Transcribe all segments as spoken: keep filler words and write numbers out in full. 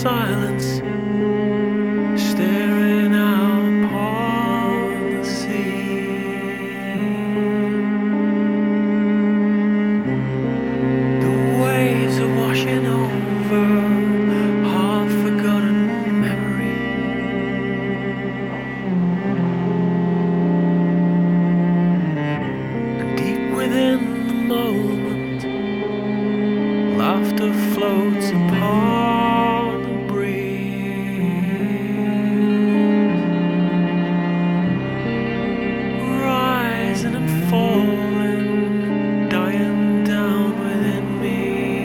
silence, staring out upon the sea. The waves are washing over half-forgotten memory. And deep within the moment, laughter floats upon the breeze, rising and falling, dying down within me.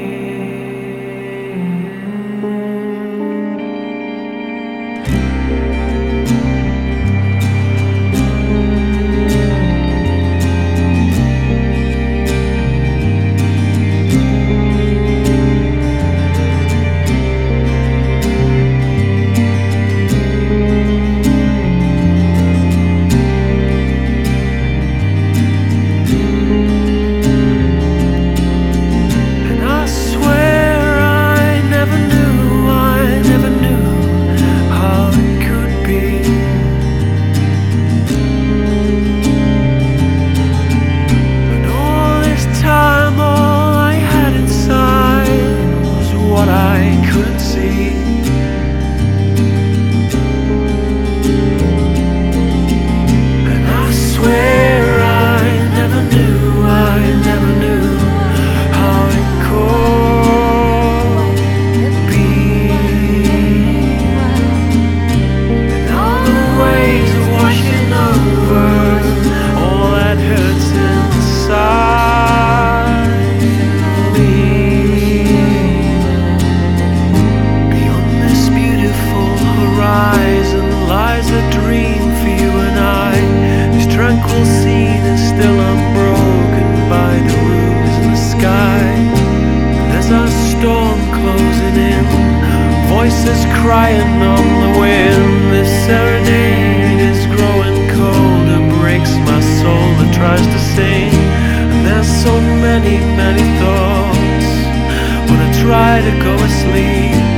Voices crying on the wind. This serenade is growing colder, breaks my soul that tries to sing. And there's so many, many thoughts when I try to go asleep.